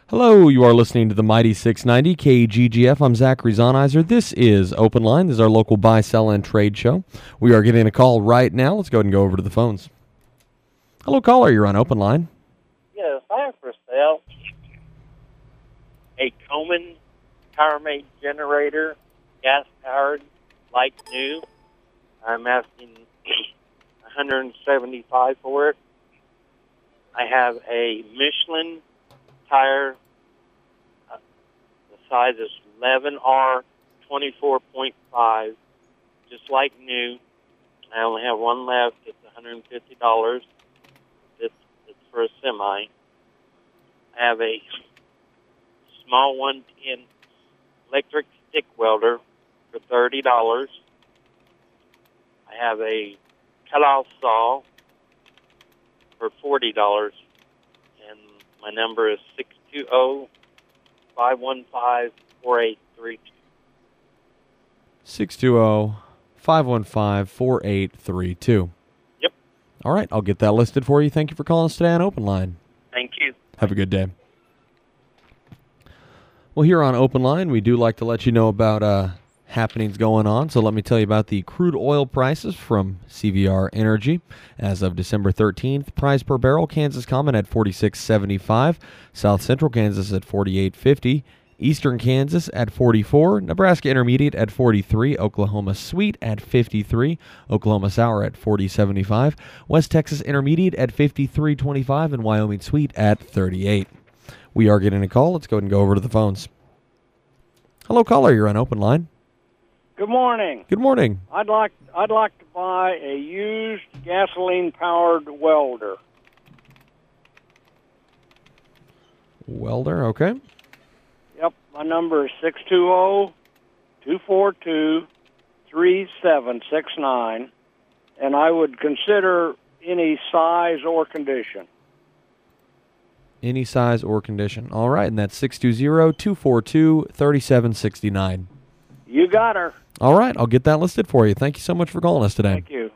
Hello, you are listening to the Mighty 690 KGGF. I'm Zachary Zonizer. This is Open Line. This is our local buy, sell, and trade show. We are getting a call right now. Let's go ahead and go over to the phones. Hello, caller. You're on Open Line. Yes, I have for sale a Coleman Powermate generator, gas-powered, like new. I'm asking $175 for it. I have a Michelin tire. The size is 11R 24.5, just like new. I only have one left. It's $150. It's for a semi. I have a small 110 electric stick welder for $30. I have a cut-off saw for $40. And my number is 620-515-4832. 620-515-4832. Yep. All right, I'll get that listed for you. Thank you for calling us today on Open Line. Thank you. Have a good day. Well, here on Open Line, we do like to let you know about happenings going on. So let me tell you about the crude oil prices from CVR Energy. As of December 13th, price per barrel, Kansas Common at $46.75, South Central Kansas at $48.50, Eastern Kansas at $44, Nebraska Intermediate at $43, Oklahoma Sweet at $53, Oklahoma Sour at $40.75, West Texas Intermediate at $53.25, and Wyoming Sweet at $38. We are getting a call. Let's go ahead and go over to the phones. Hello, caller. You're on Open Line. Good morning. Good morning. I'd like to buy a used gasoline-powered welder. Welder, okay. Yep, my number is 620-242-3769, and I would consider any size or condition. Any size or condition. All right, and that's 620-242-3769. You got her. All right, I'll get that listed for you. Thank you so much for calling us today. Thank you.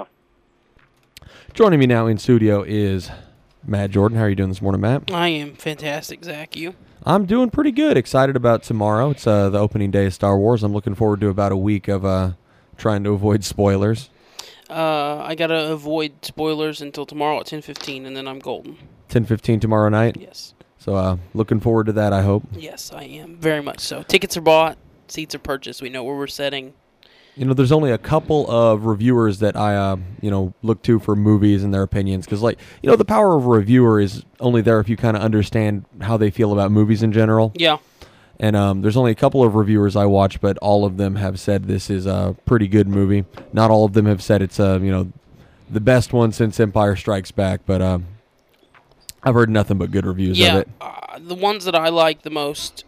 Joining me now in studio is Matt Jordan. How are you doing this morning, Matt? I am fantastic, Zach. You? I'm doing pretty good. Excited about tomorrow. It's the opening day of Star Wars. I'm looking forward to about a week of trying to avoid spoilers. I got to avoid spoilers until tomorrow at 10:15, and then I'm golden. 10:15 tomorrow night? Yes. So looking forward to that, I hope. Yes, I am. Very much so. Tickets are bought. Seats are purchased. We know where we're sitting. You know, there's only a couple of reviewers that I, look to for movies and their opinions. Because, the power of a reviewer is only there if you kind of understand how they feel about movies in general. Yeah. And there's only a couple of reviewers I watch, but all of them have said this is a pretty good movie. Not all of them have said it's, the best one since Empire Strikes Back. But I've heard nothing but good reviews of it. The ones that I like the most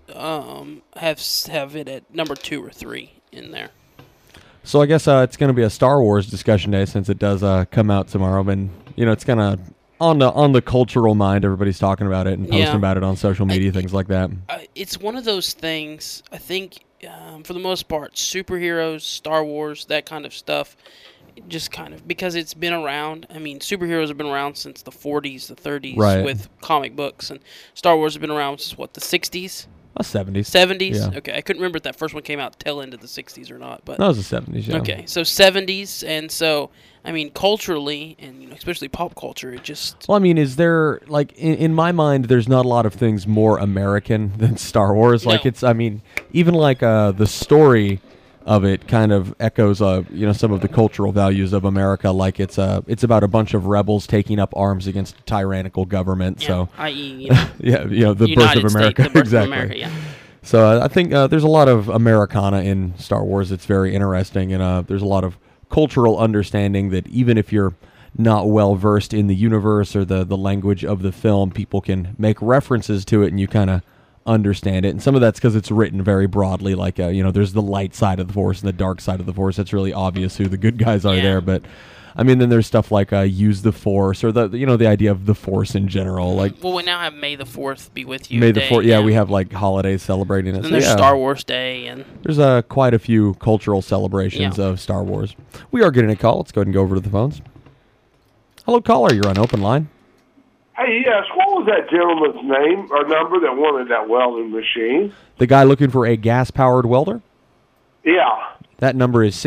have it at number 2 or 3 in there. So I guess it's going to be a Star Wars discussion day since it does come out tomorrow. And, it's kind of on the cultural mind. Everybody's talking about it and posting about it on social media, things like that. It's one of those things, I think, for the most part, superheroes, Star Wars, that kind of stuff, just kind of, because it's been around. I mean, superheroes have been around since the 40s, the 30s with comic books, and Star Wars have been around since, the 60s? 70s. 70s? Yeah. Okay, I couldn't remember if that first one came out tail end of the 60s or not. But that was the 70s, yeah. Okay, so 70s, and so, I mean, culturally, and especially pop culture, it just... Well, I mean, is there, in my mind, there's not a lot of things more American than Star Wars. No. Even the story of it kind of echoes, some of the cultural values of America. Like it's about a bunch of rebels taking up arms against a tyrannical government. Yeah, so, i.e., the birth of America. The birth exactly. of America, yeah. So I think there's a lot of Americana in Star Wars. It's very interesting, and there's a lot of cultural understanding that even if you're not well versed in the universe or the language of the film, people can make references to it, and you kind of understand it. And some of that's because it's written very broadly, there's the light side of the Force and the dark side of the Force. It's really obvious who the good guys are there. But I mean, then there's stuff like use the Force, or the idea of the Force in general. Well, we now have May the 4th be with you. May the 4th, yeah, we have holidays celebrating it. And there's Star Wars Day, and there's quite a few cultural celebrations of Star Wars. We are getting a call. Let's go ahead and go over to the phones. Hello, caller. You're on Open Line. Hey, yes, what was that gentleman's name or number that wanted that welding machine? The guy looking for a gas-powered welder? Yeah. That number is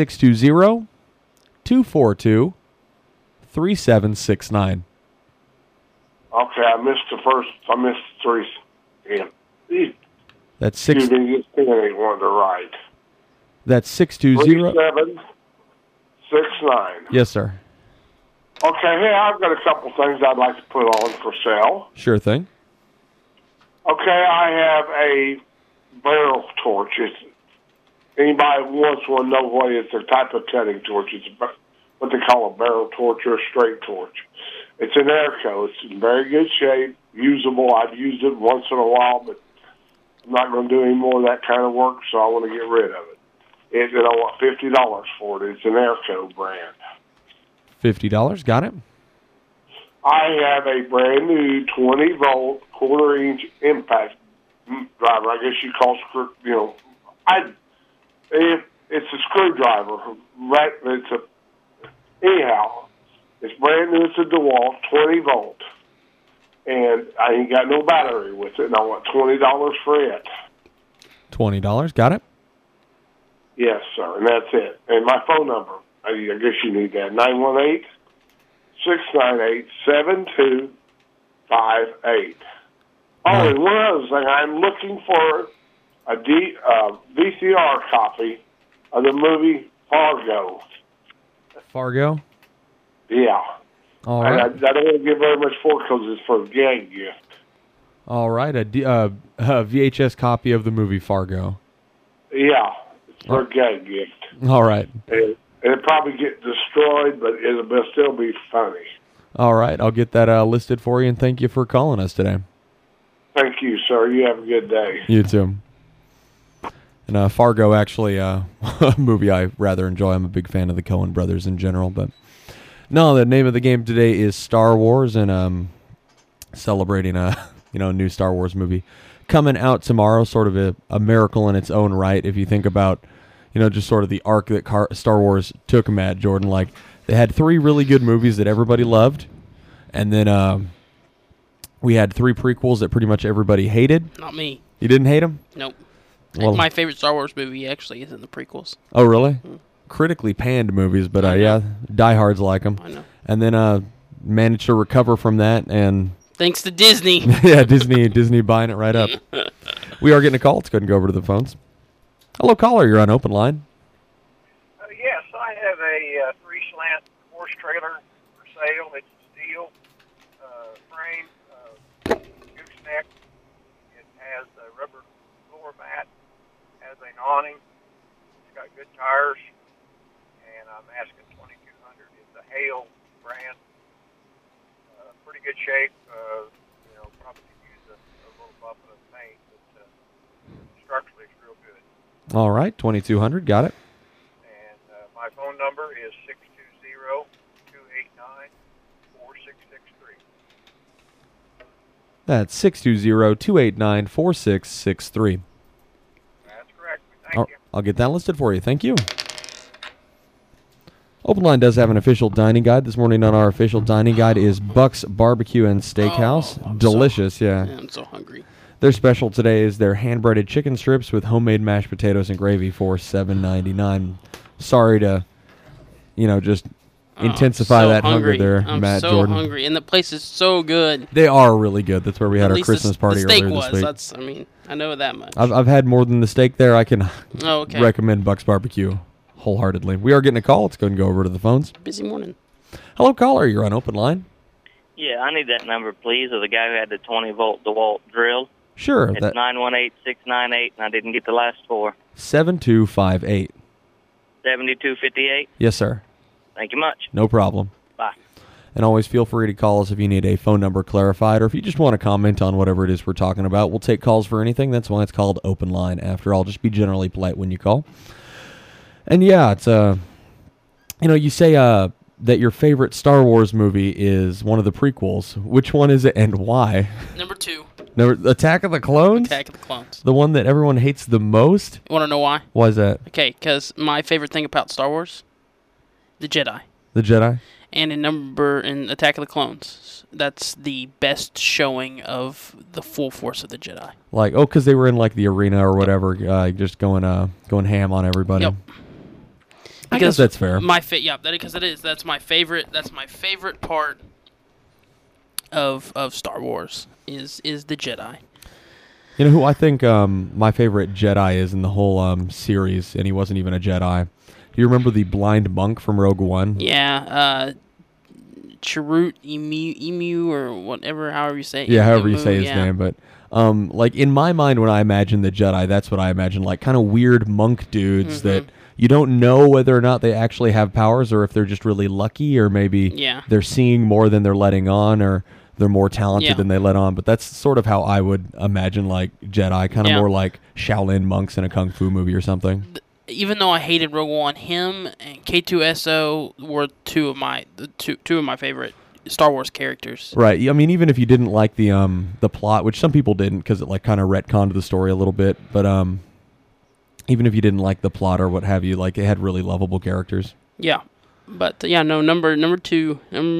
620-242-3769. Okay, I missed the three. Yeah. That's six. Excuse me, this pen ain't wanting to write. That's 620. 3769. Yes, sir. Okay, hey, I've got a couple things I'd like to put on for sale. Sure thing. Okay, I have a barrel torch. Anybody who wants one know what it's a type of cutting torch. It's what they call a barrel torch or a straight torch. It's an Airco. It's in very good shape, usable. I've used it once in a while, but I'm not going to do any more of that kind of work, so I want to get rid of it. And I want $50 for it. It's an Airco brand. $50. Got it. I have a brand new 20-volt, quarter-inch impact driver. I guess you call it's a screwdriver. Right? Anyhow, it's brand new. It's a DeWalt, 20-volt. And I ain't got no battery with it, and I want $20 for it. $20. Got it. Yes, sir, and that's it. And my phone number, I guess you need that, 918-698-7258. Oh, and one other thing, I'm looking for a VCR copy of the movie Fargo. Fargo? Yeah. All right. I don't want to give very much for it because it's for a gag gift. All right. A VHS copy of the movie Fargo. Yeah, it's for a gag gift. All right. And it'll probably get destroyed, but it'll still be funny. All right. I'll get that listed for you, and thank you for calling us today. Thank you, sir. You have a good day. You too. And Fargo, actually, a movie I rather enjoy. I'm a big fan of the Coen brothers in general. But no, the name of the game today is Star Wars, and celebrating a new Star Wars movie coming out tomorrow. Sort of a miracle in its own right, if you think about just sort of the arc that Star Wars took, Matt Jordan. Like, they had 3 really good movies that everybody loved, and then we had 3 prequels that pretty much everybody hated. Not me. You didn't hate them? Nope. Well, my favorite Star Wars movie actually is in the prequels. Oh, really? Critically panned movies, but yeah, diehards like them. I know. And then managed to recover from that, and thanks to Disney. yeah, Disney buying it right up. We are getting a call. Let's go ahead and go over to the phones. Hello, caller. You're on open line. Yes, I have a 3-slant horse trailer for sale. It's steel frame, gooseneck. It has a rubber floor mat, has an awning. It's got good tires, and I'm asking $2,200. It's a Hale brand, pretty good shape. Probably could use a little buffing of paint, but structurally it's real good. All right, 2,200. Got it. And my phone number is 620-289-4663. That's 620-289-4663. That's correct. Thank you. I'll get that listed for you. Thank you. Open Line does have an official dining guide. This morning on our official dining guide is Buck's Barbecue and Steakhouse. Delicious, yeah. I'm so hungry. Their special today is their hand-breaded chicken strips with homemade mashed potatoes and gravy for $7.99. Sorry to, just intensify that hunger there, Matt Jordan. I'm so hungry, and the place is so good. They are really good. That's where we had our least Christmas party the steak earlier this week. That's, I know that much. I've had more than the steak there. I can okay. recommend Buck's Barbecue wholeheartedly. We are getting a call. Let's go ahead and go over to the phones. Busy morning. Hello, caller. You're on open line. Yeah, I need that number, please, of the guy who had the 20-volt DeWalt drill. Sure. It's 918-698, and I didn't get the last 4. 7258. 7258? Yes, sir. Thank you much. No problem. Bye. And always feel free to call us if you need a phone number clarified or if you just want to comment on whatever it is we're talking about. We'll take calls for anything. That's why it's called Open Line. After all, just be generally polite when you call. And yeah, it's you say that your favorite Star Wars movie is one of the prequels. Which one is it and why? Number 2. Attack of the Clones? Attack of the Clones. The one that everyone hates the most? You want to know why? Why is that? Okay, because my favorite thing about Star Wars, the Jedi. The Jedi? And in Attack of the Clones, that's the best showing of the full force of the Jedi. Like, because they were in like the arena or whatever, just going ham on everybody. Yep. I guess that's fair. That's my favorite. That's my favorite part of Star Wars is the Jedi. You know who I think my favorite Jedi is in the whole series, and he wasn't even a Jedi. Do you remember the blind monk from Rogue One? Yeah, Chirrut Emu or whatever, however you say it. Yeah, however you say his name. But like in my mind, when I imagine the Jedi, that's what I imagine, like kind of weird monk dudes that you don't know whether or not they actually have powers, or if they're just really lucky, or maybe they're seeing more than they're letting on, or they're more talented than they let on. But that's sort of how I would imagine like Jedi, kind of more like Shaolin monks in a kung fu movie or something. Even though I hated Rogue One, him and K2SO were two of my favorite Star Wars characters. Right. I mean, even if you didn't like the plot, which some people didn't because it like kind of retconned the story a little bit, but even if you didn't like the plot or what have you, like it had really lovable characters. Yeah. But number two,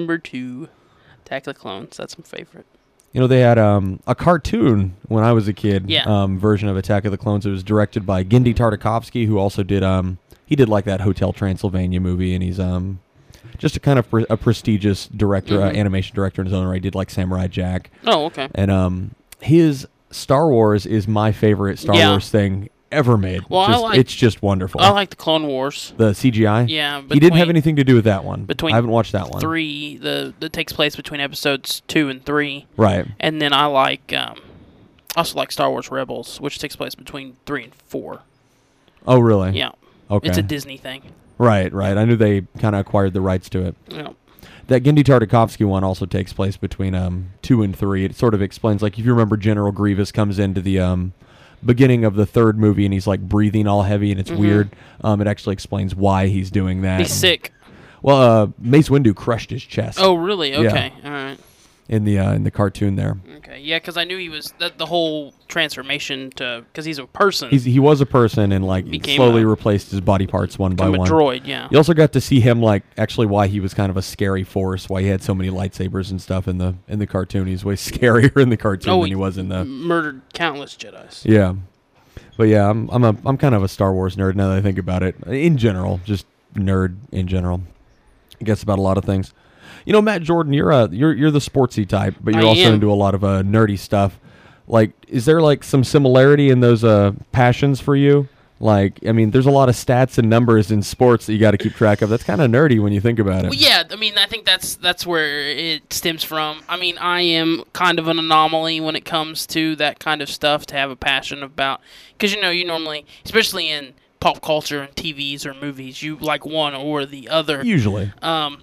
Attack of the Clones. That's my favorite. You know, they had a cartoon when I was a kid version of Attack of the Clones. It was directed by Genndy Tartakovsky, who also did he did like that Hotel Transylvania movie, and he's just a kind of a prestigious director, animation director in his own right. He did like Samurai Jack. Oh, okay. And his Star Wars is my favorite Star Wars thing ever made. Well, it's just wonderful. I like the Clone Wars. The CGI? Yeah. He didn't have anything to do with that one. I haven't watched that one. That takes place between episodes 2 and 3. Right. And then I also like Star Wars Rebels, which takes place between 3 and 4. Oh, really? Yeah. Okay. It's a Disney thing. Right. I knew they kind of acquired the rights to it. Yeah. That Genndy Tartakovsky one also takes place between 2 and 3. It sort of explains, like, if you remember, General Grievous comes into the beginning of the third movie and he's like breathing all heavy and it's weird. It actually explains why he's doing that. He's sick. Well, Mace Windu crushed his chest. Oh, really? Okay. Yeah. All right. In the cartoon there. Okay. Yeah, because I knew he was the whole transformation because he's a person. He was a person and like slowly replaced his body parts one by one. A droid. Yeah. You also got to see him like actually why he was kind of a scary force. Why he had so many lightsabers and stuff in the cartoon. He's way scarier in the cartoon than he was in the. Murdered countless Jedis. Yeah. But yeah, I'm kind of a Star Wars nerd now that I think about it. In general, just nerd in general. I guess about a lot of things. You know, Matt Jordan, you're the sportsy type, but you're also into a lot of nerdy stuff. Like, is there like some similarity in those passions for you? Like, I mean, there's a lot of stats and numbers in sports that you got to keep track of. That's kind of nerdy when you think about it. Well, yeah, I mean, I think that's where it stems from. I mean, I am kind of an anomaly when it comes to that kind of stuff to have a passion about. Because, you normally, especially in pop culture and TVs or movies, you like one or the other. Usually.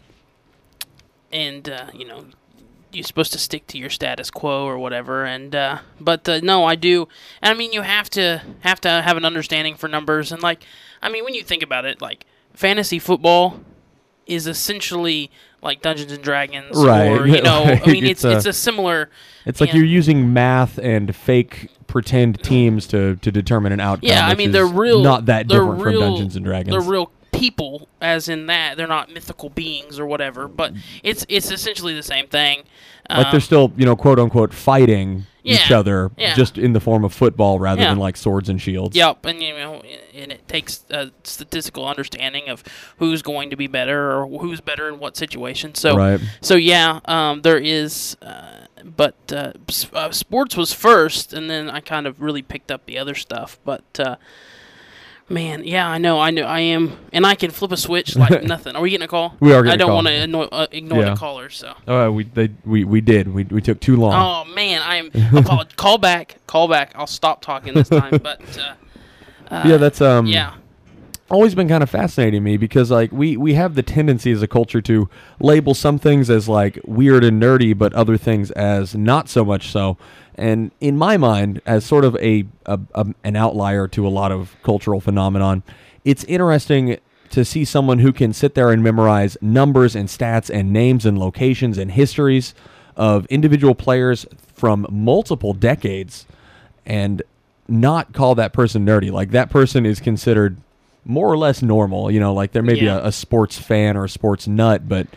You're supposed to stick to your status quo or whatever, but no, I do. And I mean, you have to have an understanding for numbers, and like, I mean, when you think about it, like fantasy football is essentially like Dungeons and Dragons, right? Or I mean, it's a similar. It's like you're using math and fake pretend teams to determine an outcome. Yeah, I mean, they're real. Not that different from Dungeons and Dragons. They're real people, as in that they're not mythical beings or whatever, but it's essentially the same thing. Like they're still, quote unquote, fighting each other, just in the form of football rather than like swords and shields. Yep, and and it takes a statistical understanding of who's going to be better or who's better in what situation. So, there is. But sports was first, and then I kind of really picked up the other stuff. But man, yeah, I know, I am, and I can flip a switch like nothing. Are we getting a call? We are getting a call. I don't want to ignore the callers. So. We did. We took too long. Oh man, I am. Call back. I'll stop talking this time. But that's always been kind of fascinating to me because like we have the tendency as a culture to label some things as like weird and nerdy, but other things as not so much so. And in my mind, as sort of an outlier to a lot of cultural phenomenon, it's interesting to see someone who can sit there and memorize numbers and stats and names and locations and histories of individual players from multiple decades and not call that person nerdy. Like that person is considered more or less normal, like there may be a sports fan or a sports nut, but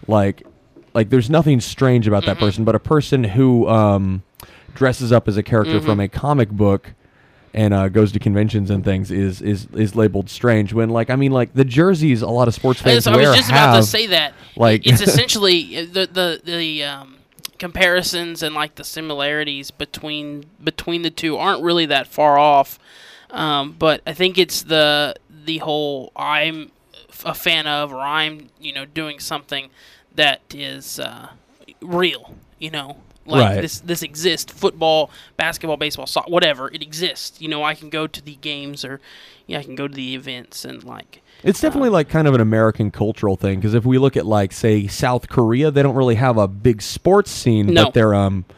like there's nothing strange about that person, but a person who dresses up as a character from a comic book and goes to conventions and things is labeled strange. When the jerseys a lot of sports fans I wear was just have, about to say that. like It's essentially the comparisons and like the similarities between the two aren't really that far off. But I think it's the whole I'm a fan of, or I'm doing something that is real. Like Right. this exists. Football, basketball, baseball, soccer, whatever, it exists. I can go to the games, or I can go to the events, and like it's definitely like kind of an American cultural thing, because if we look at like say South Korea, they don't really have a big sports scene, No. but their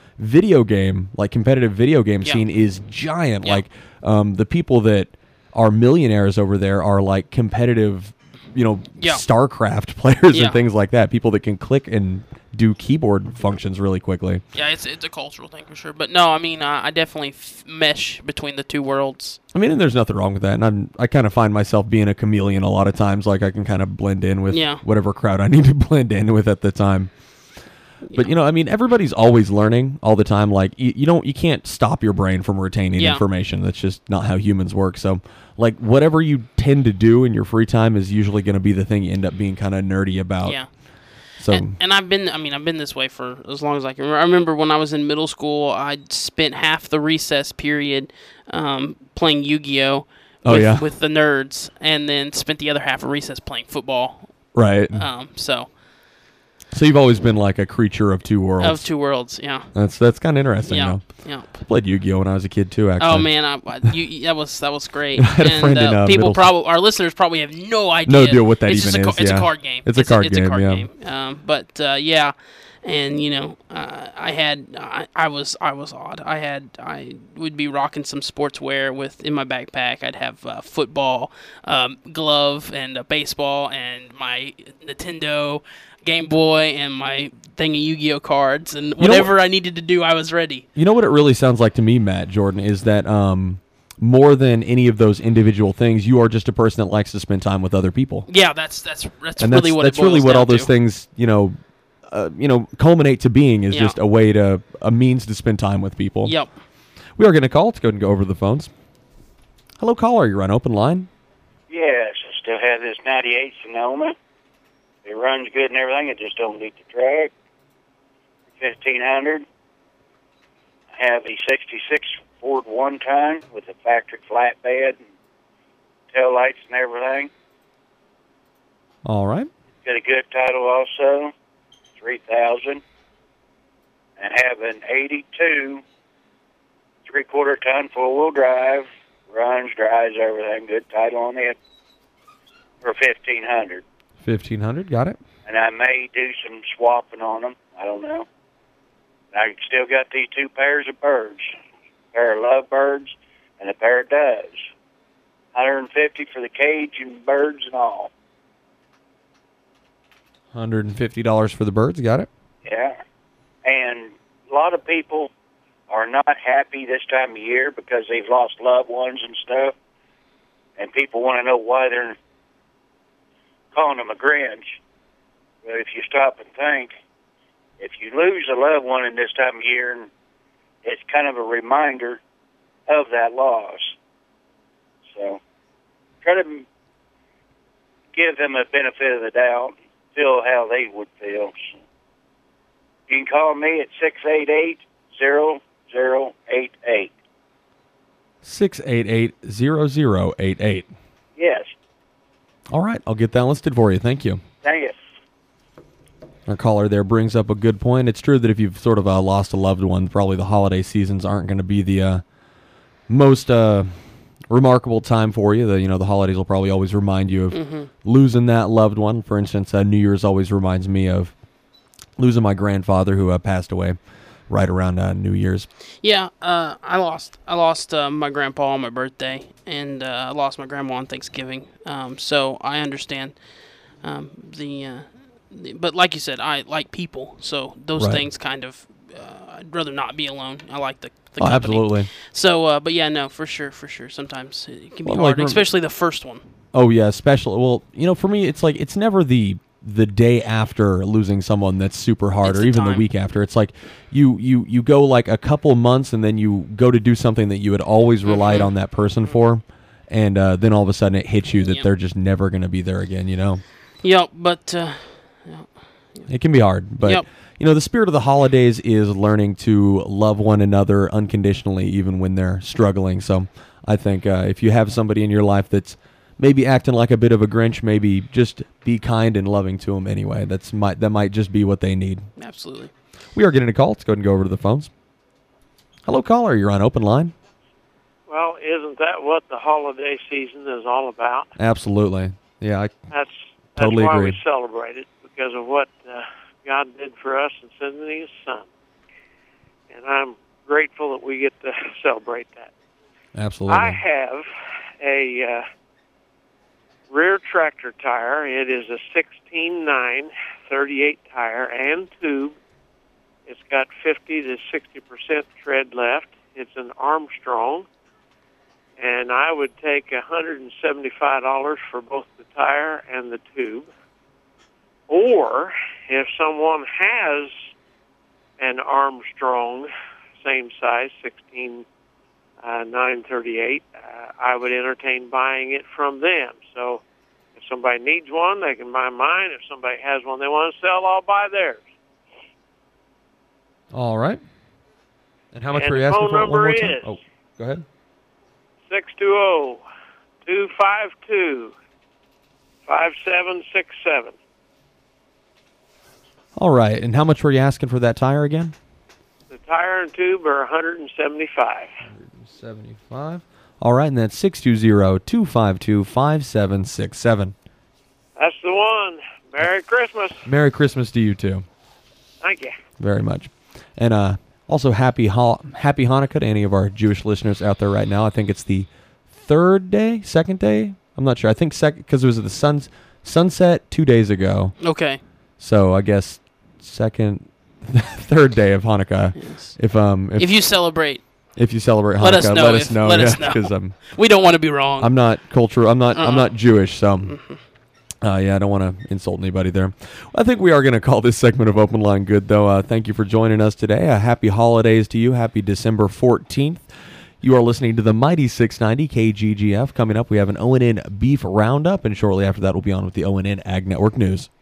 competitive video game Yeah. scene is giant. Yeah. Like the people that are millionaires over there are like competitive, Yeah. StarCraft players Yeah. and things like that. People that can click and do keyboard functions really quickly. yeah, it's a cultural thing for sure. But no, I mean I definitely mesh between the two worlds. I mean, and there's nothing wrong with that. And I kind of find myself being a chameleon a lot of times. Like I can kind of blend in with Yeah. whatever crowd I need to blend in with at the time. But everybody's always learning all the time. Like you can't stop your brain from retaining Yeah. information. That's just not how humans work. So like whatever you tend to do in your free time is usually going to be the thing you end up being kind of nerdy about. Yeah. So And I've been this way for as long as I can remember. I remember when I was in middle school, I spent half the recess period playing Yu-Gi-Oh! Oh, yeah. With the nerds, and then spent the other half of recess playing football. right. So So you've always been like a creature of two worlds. of two worlds, yeah. That's kind of interesting. Yeah, Though. yeah. I played Yu-Gi-Oh when I was a kid too. Actually. Oh man, that was great. I had a friend in, people middle- our listeners probably have no idea. No idea what that it's even just is, It's a yeah. card game. It's a card It's a game, card yeah. game. Yeah, and I was odd. I would be rocking some sportswear in my backpack. I'd have football, glove, and a baseball, and my Nintendo Game Boy, and my thing of Yu-Gi-Oh cards, and whatever I needed to do, I was ready. You know what it really sounds like to me, Matt Jordan, is that more than any of those individual things, you are just a person that likes to spend time with other people. Yeah, that's And really what that's it boils really what down all those to. things culminate to being is Yeah. just a means to spend time with people. Yep. We are going to call. Let's go ahead and go over the phones. Hello, caller. You're on open line. Yes, I still have this 98 Sonoma. It runs good and everything. It just don't need the track. 1500. I have a 66 Ford one-ton with a factory flatbed and tail lights and everything. All right. Got a good title also, 3000. And have an 82 3/4 ton four-wheel drive. Runs, drives, everything. Good title on it for 1500. 1500. Got it. And I may do some swapping on them. I don't know. I still got these two pairs of birds, a pair of lovebirds and a pair of doves. $150 for the cage and birds and all. $150 for the birds. Got it. Yeah. And a lot of people are not happy this time of year because they've lost loved ones and stuff. And people want to know why they're calling them a Grinch. But if you stop and think, if you lose a loved one in this time of year, it's kind of a reminder of that loss. So try to give them a benefit of the doubt, feel how they would feel. So you can call me at 688-0088. 688-0088. Yes. All right. I'll get that listed for you. Thank you. Thank you. Our caller there brings up a good point. It's true that if you've sort of lost a loved one, probably the holiday seasons aren't going to be the most remarkable time for you. The holidays will probably always remind you of losing that loved one. For instance, New Year's always reminds me of losing my grandfather who passed away right around New Year's. Yeah, I lost my grandpa on my birthday, and I lost my grandma on Thanksgiving. So I understand but like you said, I like people, so those Right. things kind of I'd rather not be alone. I like the Oh, company. absolutely. So, but yeah, no, for sure. Sometimes it can be Well, hard, like, especially the first one. Oh yeah, especially. Well, for me, it's like it's never the the day after losing someone that's super hard, It's or the even the time. week after. It's like you go like a couple months, and then you go to do something that you had always relied on that person for, and then all of a sudden it hits you that Yep. they're just never going to be there again. Yep, but It can be hard, but Yep. the spirit of the holidays is learning to love one another unconditionally, even when they're struggling. So I think if you have somebody in your life that's maybe acting like a bit of a Grinch, maybe just be kind and loving to them anyway. That might just be what they need. absolutely. We are getting a call. Let's go ahead and go over to the phones. Hello, caller. You're on open line. Well, isn't that what the holiday season is all about? Absolutely. Yeah, That's Totally why agree. we celebrate it, because of what God did for us in sending His Son. And I'm grateful that we get to celebrate that. absolutely. I have a rear tractor tire. It is a 16.9 38 tire and tube. It's got 50 to 60% tread left. It's an Armstrong. And I would take $175 for both the tire and the tube. Or if someone has an Armstrong, same size, 16.938, I would entertain buying it from them. So if somebody needs one, they can buy mine. If somebody has one they want to sell, I'll buy theirs. All right. And how much And were you the asking phone for it one more number time? is- Oh, go ahead. 620-252-5767. All right. And how much were you asking for that tire again? The tire and tube are $175. 75. All right, and that's 620-252-5767. That's the one. Merry Christmas. Merry Christmas to you, too. Thank you. Very much. And also happy Hanukkah to any of our Jewish listeners out there right now. I think it's the second day? I'm not sure. I think second, because it was the sunset 2 days ago. Okay. So I guess third day of Hanukkah. Yes. If you celebrate, you celebrate Hanukkah, Let us know let us if- know. let us know. Because we don't want to be wrong. I'm not cultural. I'm not Jewish, so Mm-hmm. I don't want to insult anybody there. I think we are going to call this segment of Open Line good, though. Thank you for joining us today. Happy holidays to you. Happy December 14th. You are listening to the Mighty 690 KGGF. Coming up, we have an O&N Beef Roundup, and shortly after that, we'll be on with the O&N Ag Network News.